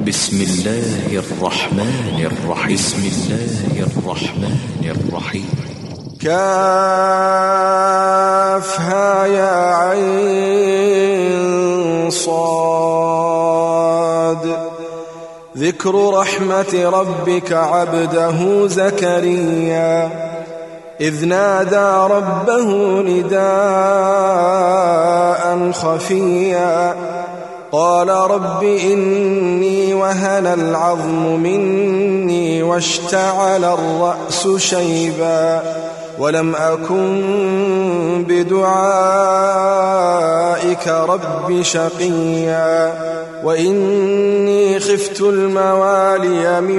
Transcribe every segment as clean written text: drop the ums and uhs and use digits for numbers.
بسم الله الرحمن الرحيم. كافها يا عين صاد. ذكر رحمة ربك عبده زكريا إذ نادى ربه نداء خفيا قال رب إني وهن العظم مني واشتعل الرأس شيبا ولم أكن بدعائك رب شقيا وإني خفت الموالي من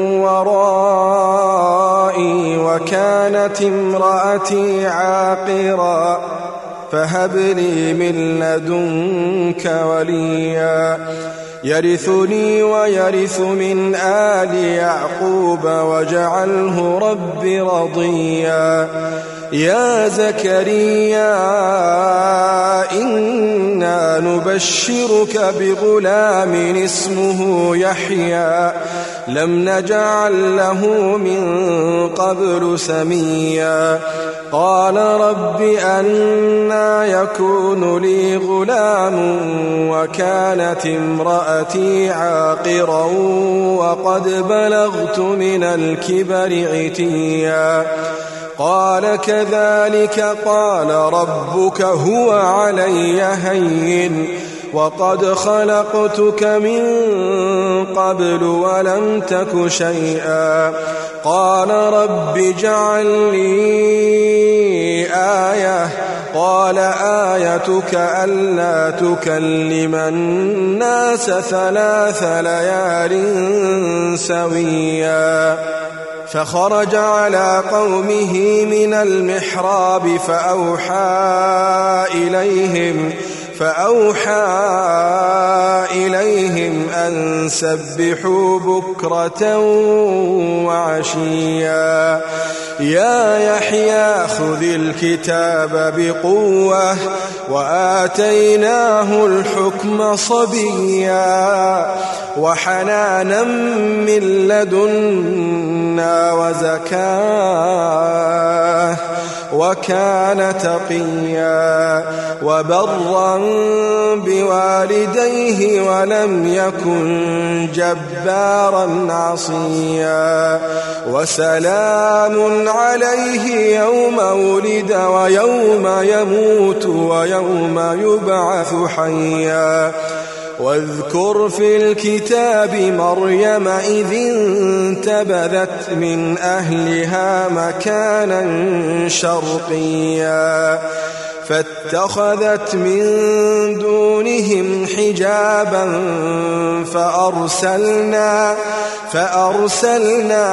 ورائي وكانت امرأتي عاقرا فهب لي من لدنك وليا يرثني ويرث من آل يعقوب واجعله رب رضيا يا زكريا إنا نبشرك بغلام اسمه يحيى لم نجعل له من قبل سميا قال رب أنى يكون لي غلام وكانت امرأتي عاقرا وقد بلغت من الكبر عتيا قال كذلك قال ربك هو علي هين وقد خلقتك من قبل ولم تك شيئا قال رب اجعل لي آية قال آيتك ألا تكلم الناس 3 ليال سويا فخرج على قومه من المحراب فأوحى إليهم أن سبحوا بكرة وعشيا يا يحيى خذ الكتاب بقوة وآتيناه الحكم صبيا وحنانا من لدنا وزكاة وكان تقيا وبرا بوالديه ولم يكن جبارا عصيا وسلام عليه يوم ولد ويوم يموت ويوم يبعث حيا واذكر في الكتاب مريم إذ انتبذت من أهلها مكانا شرقيا فاتخذت من دونهم حجابا فأرسلنا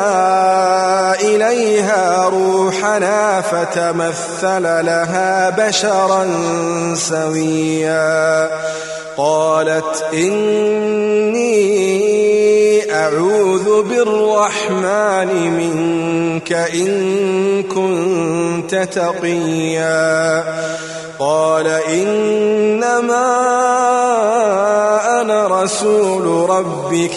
إليها روحنا فتمثل لها بشرا سويا قالت إني أعوذ بالرحمن منك إن كنت تقيا قال إنما أنا رسول ربك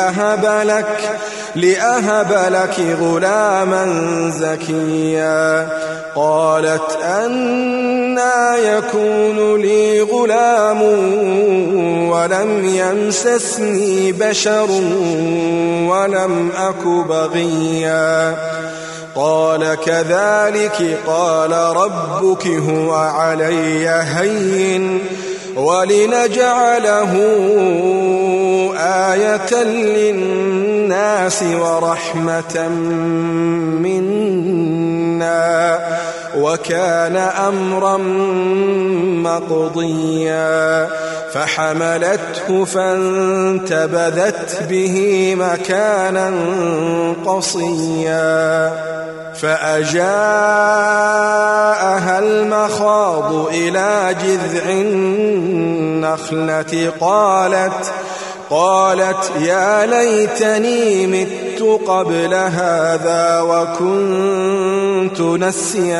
لأهب لك غلاما زكيا قالت أنى يكون لي غلام ولم يمسسني بشر ولم أك بغيا قال كذلك قال ربك هو علي هين ولنجعله آية للناس ورحمة منا وكان أمرا مقضيا فحملته فانتبذت به مكانا قصيا فأجاءها المخاض إلى جذع النخلة قالت يا ليتني مت مت قبل هذا وكنت نسيا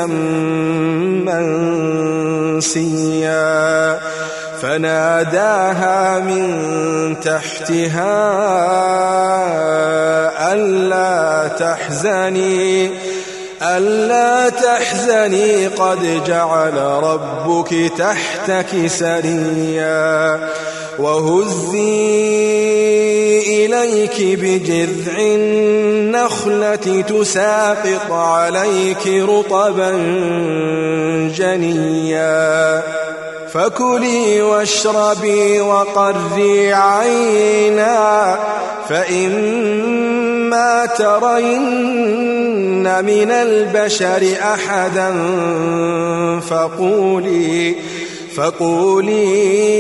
منسيا فناداها من تحتها ألا تحزني قد جعل ربك تحتك سريا وهزي إليك بجذع النخلة تساقط عليك رطبا جنيا فكلي واشربي وقري عينا فإما ترين من البشر أحدا فقولي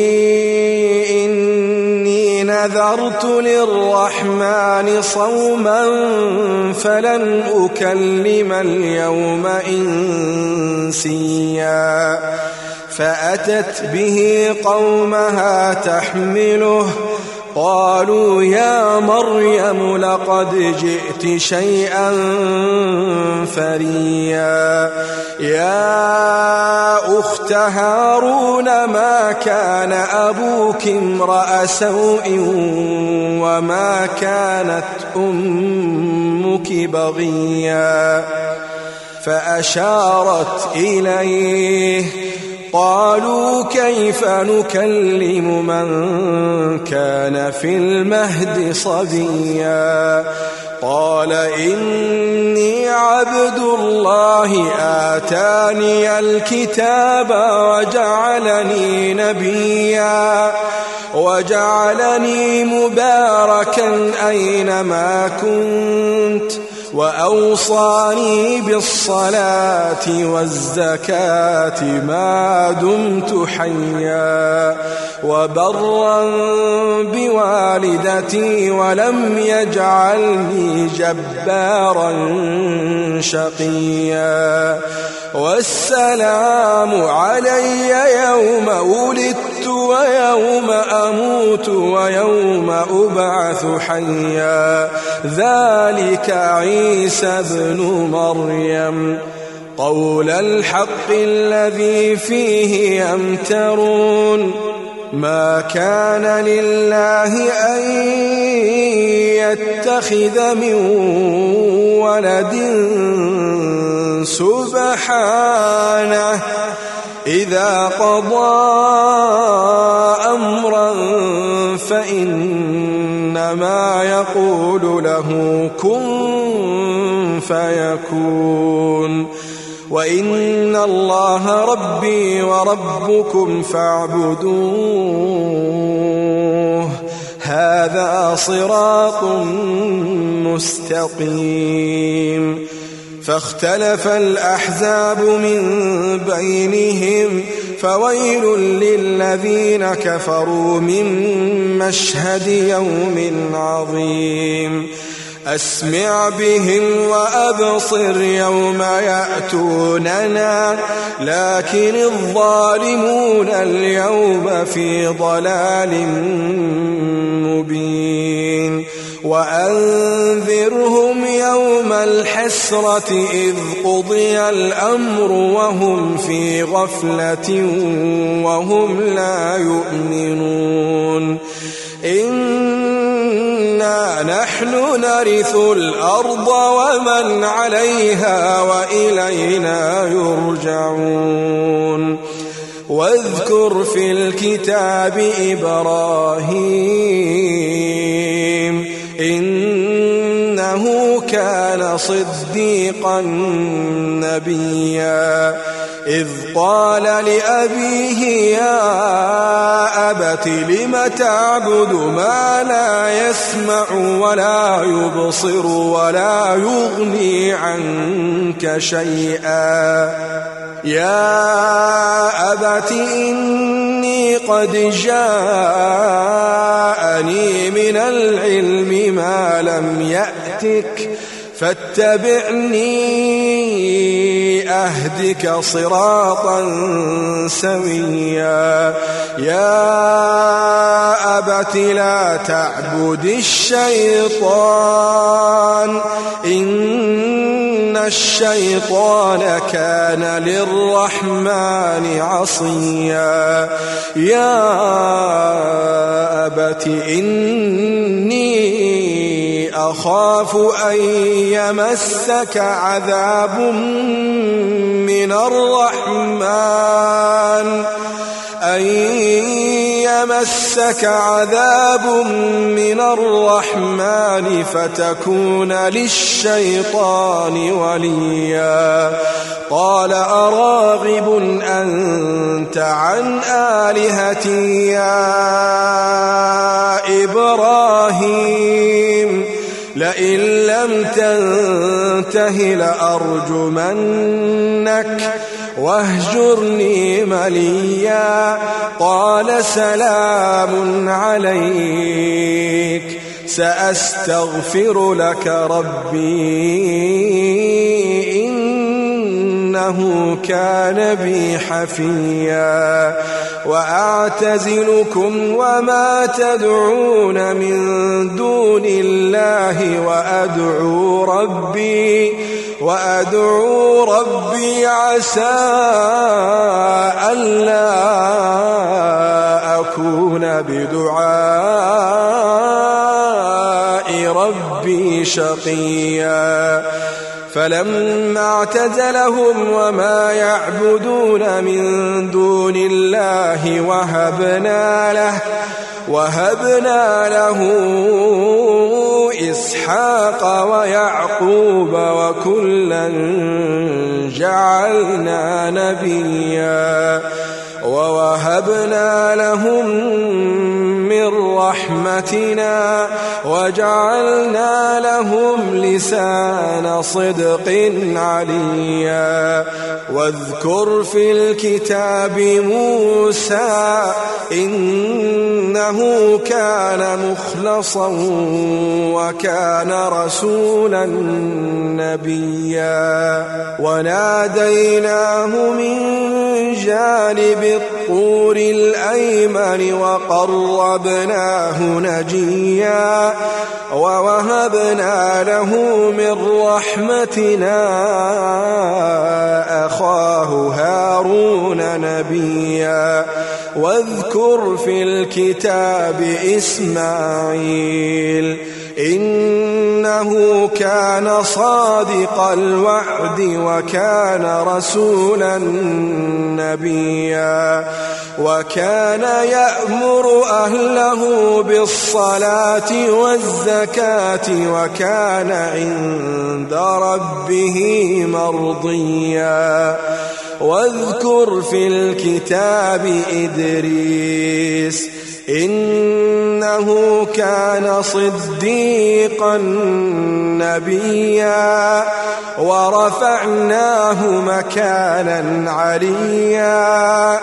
إني نذرت للرحمن صوما فلن أكلم اليوم إنسيا فأتت به قومها تحمله قالوا يا مريم لقد جئت شيئا فريا يا أخت هارون ما كان أبوك امرأ سوء وما كانت أمك بغيا فأشارت إليه قالوا كيف نكلم من كان في المهد صبيا قال إني عبد الله آتاني الكتاب وجعلني نبيا وجعلني مباركا أينما كنت وأوصاني بالصلاة والزكاة ما دمت حيا وبرا بوالدتي ولم يجعلني جبارا شقيا والسلام علي يوم ولدت ويوم أموت ويوم أبعث حيا ذلك عيسى ابن مريم قول الحق الذي فيه يمترون ما كان لله أن يتخذ من ولد سبحانه إذا قضى أمرا فإنما يقول له كن فيكون وإن الله ربي وربكم فاعبدوه هذا صراط مستقيم فاختلف الأحزاب من بينهم فويل للذين كفروا من مشهد يوم عظيم أسمع بهم وأبصر يوم يأتوننا لكن الظالمون اليوم في ضلال مبين وأنذرهم يوم الحسرة إذ قضي الأمر وهم في غفلة وهم لا يؤمنون إنا نحن نرث الأرض ومن عليها وإلينا يرجعون واذكر في الكتاب إبراهيم إنه كان صديقا نبيا إذ قال لأبيه يا أبت لم تعبد ما لا يسمع ولا يبصر ولا يغني عنك شيئا يا أبت إني قد جاءني من العلم ما لم يأتك فاتبعني أهدك صراطا سويا يا أبت لا تعبد الشيطان إن الشيطان كان للرحمن عصيا يا أبت إني أخاف أن يمسك عذاب من الرحمن فتكون للشيطان وليا قال أراغب أنت عن آلهتي يا إبراهيم لئن لم تنته لأرجمنك واهجرني مليا قال سلام عليك سأستغفر لك ربي إنه كان بي حفيا وأعتزلكم وما تدعون من دون الله وأدعو ربي عسى ألا أكون بدعاء ربي شقيا فلما اعتزلهم وما يعبدون من دون الله وهبنا له إسحاق ويعقوب وكلا جعلنا نبيا ووهبنا لهم من رحمتنا وجعلنا لهم لسان صدق عليا واذكر في الكتاب موسى إنه كان مخلصا وكان رسولا نبيا وناديناه من جانب الطور الأيمن وقربناه نجيا ووهبنا له من رحمتنا أخاه هارون نبيا واذكر في الكتاب إسماعيل إنه كان صادق الوعد وكان رسولا نبيا وكان يأمر أهله بالصلاة والزكاة وكان عند ربه مرضيا واذكر في الكتاب إدريس إنه كان صديقا نبيا ورفعناه مكانا عليا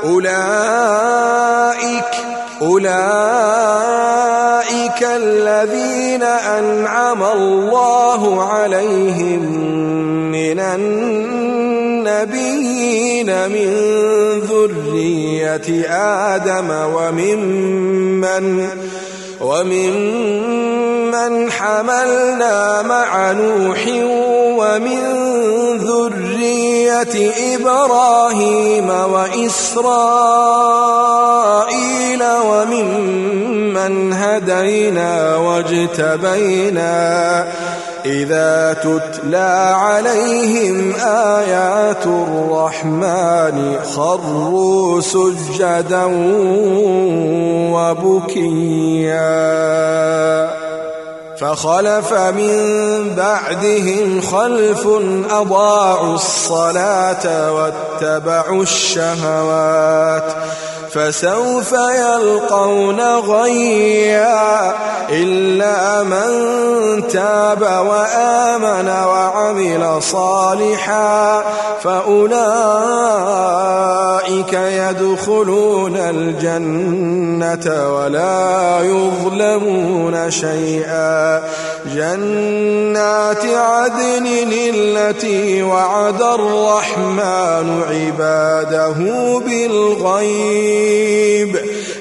أولئك الذين أنعم الله عليهم من النبيين من ذرية آدم وممن حملنا مع نوح ومن ذرية إبراهيم وإسرائيل وممن هدينا واجتبينا إذا تتلى عليهم آيات الرحمن خروا سجدا وبكيا فخلف من بعدهم خلف أضاعوا الصلاة واتبعوا الشهوات فسوف يلقون غيا إلا من تاب وآمن وعمل صالحا فأولئك أولئك يدخلون الجنة ولا يظلمون شيئا جنات عدن التي وعد الرحمن عباده بالغيب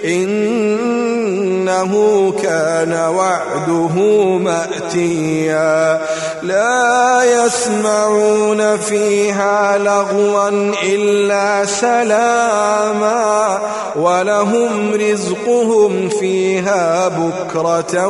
إنه كان وعده مأتيا لا يسمعون فيها لغوا إلا سلاما ولهم رزقهم فيها بكرة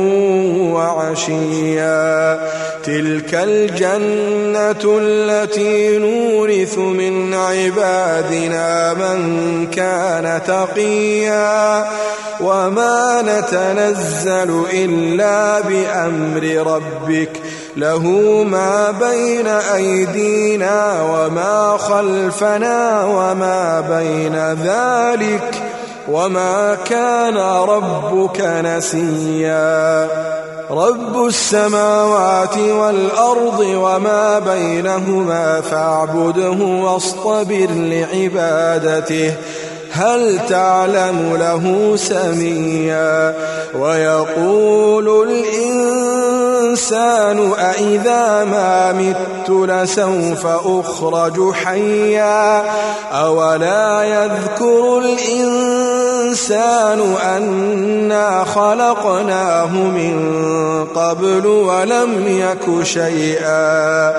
وعشيا تلك الجنة التي نورث من عبادنا من كان تقيا وما نتنزل إلا بأمر ربك له ما بين أيدينا وما خلفنا وما بين ذلك وما كان ربك نسيا رب السماوات والأرض وما بينهما فاعبده واصطبر لعبادته هل تعلم له سميا ويقول الإنسان أإذا ما مت لسوف أخرج حيا أولا يذكر الإنسان أنا خلقناه من قبل ولم يك شيئا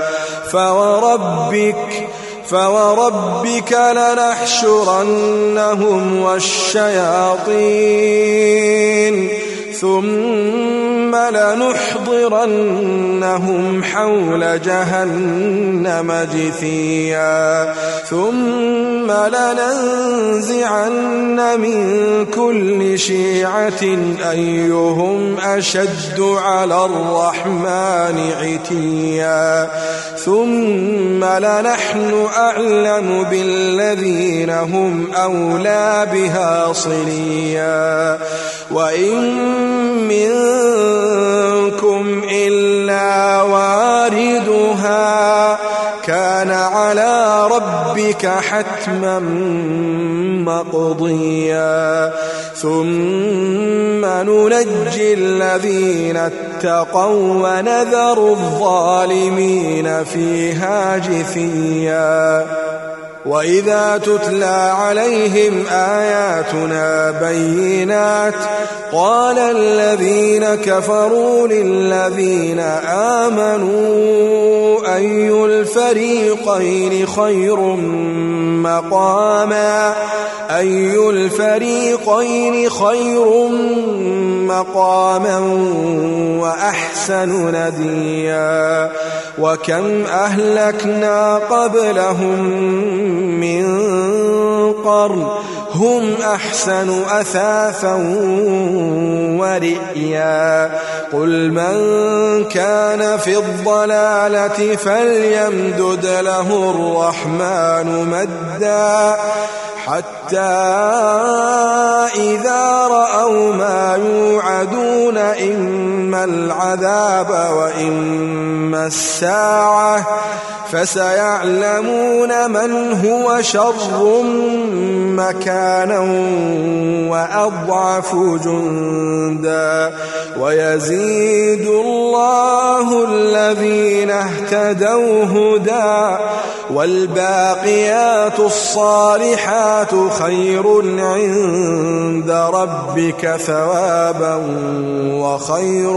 فوربك لنحشرنهم والشياطين ثم لنحضرنهم حول جهنم جثيا ثم لننزعن من كل شيعة أيهم أشد على الرحمن عتيا ثم لنحن أعلم بالذين هم أولى بها صليا وإن منكم إلا واردها كان على ربك حتما مقضيا ثم ننجي الذين اتقوا ونذر الظالمين فيها جثيا وإذا تتلى عليهم آياتنا بينات قال الذين كفروا للذين آمنوا أي الفريقين خير مقاما وأحسن نديا وكم أهلكنا قبلهم من قرن هم أحسن أثاثا ورئيا قل من كان في الضلالة فليمدد له الرحمن مدا حتى إذا رأوا ما يوعدون إما العذاب وإما الساعة فسيعلمون من هو شر مكانا وأضعف جندا ويزيد الله الذين اهتدوا هدى والباقيات الصالحات خير عند ربك ثوابا وخير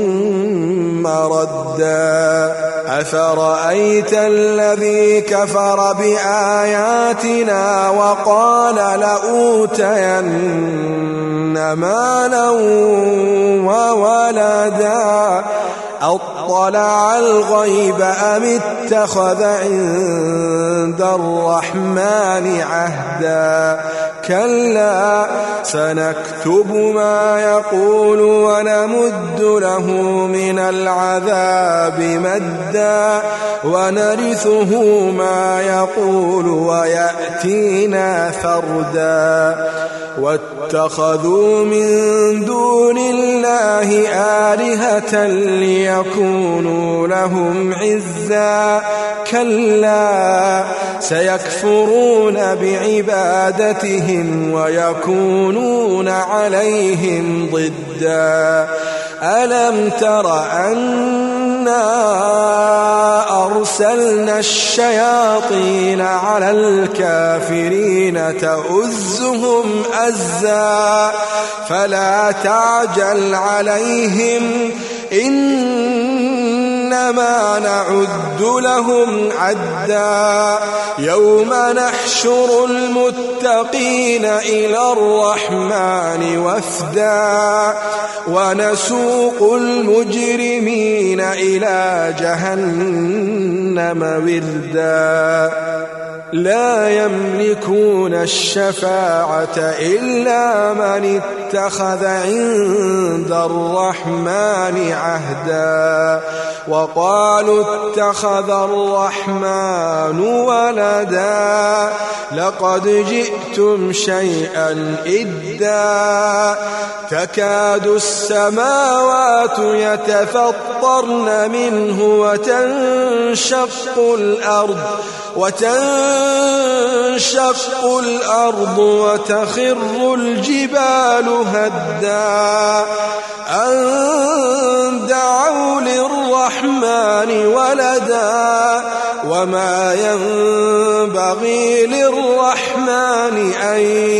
مردا أفرأيت الذي كفر بآياتنا وقال لأوتين مالا وولدا أطلع الغيب أم اتخذ عند الرحمن عهدا كلا سنكتب ما يقول ونمد له من العذاب مدا ونرثه ما يقول ويأتينا فردا واتخذوا من دون الله آلهة ليكونوا لهم عزا كلا سيكفرون بعبادتهم ويكونون عليهم ضدا ألم تر أنا أرسلنا الشياطين على الكافرين تؤزهم أزا فلا تعجل عليهم إنما نعد لهم عدا يوم نحشر المتقين إلى الرحمن وفدا ونسوق المجرمين إلى جهنم وردا لا يملكون الشفاعة إلا من اتخذ عند الرحمن عهدا وقالوا اتخذ الرحمن ولدا لقد جئتم شيئا إدا تكاد السماوات يتفطرن منه وتنشق الأرض وتخر الجبال هدا أن دعوا للرحمن ولدا وما ينبغي للرحمن أن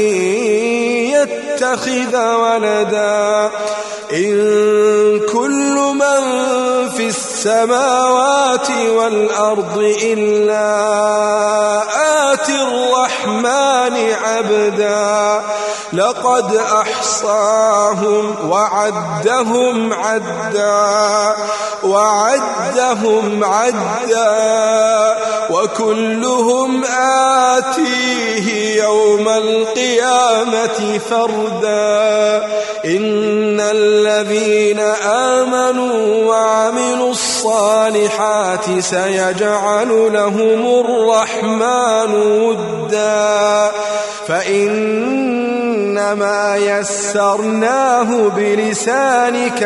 يتخذ ولدا إن كل من في السماوات والأرض إلا آتي الرحمن عبدا لقد أحصاهم وعدهم عدا وكلهم آتيه يوم القيامة فردا إن الذين آمنوا وعملوا الصالحات سيجعل لهم الرحمن ودا فإنما يسرناه بلسانك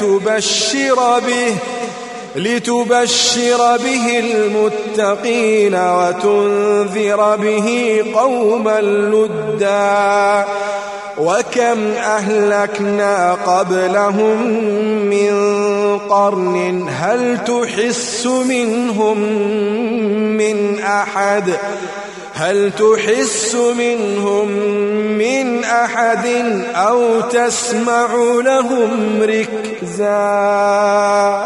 لتبشر به المتقين وتنذر به قوما لدا وكم أهلكنا قبلهم من قرن هل تحس منهم من أحد أو تسمع لهم ركزا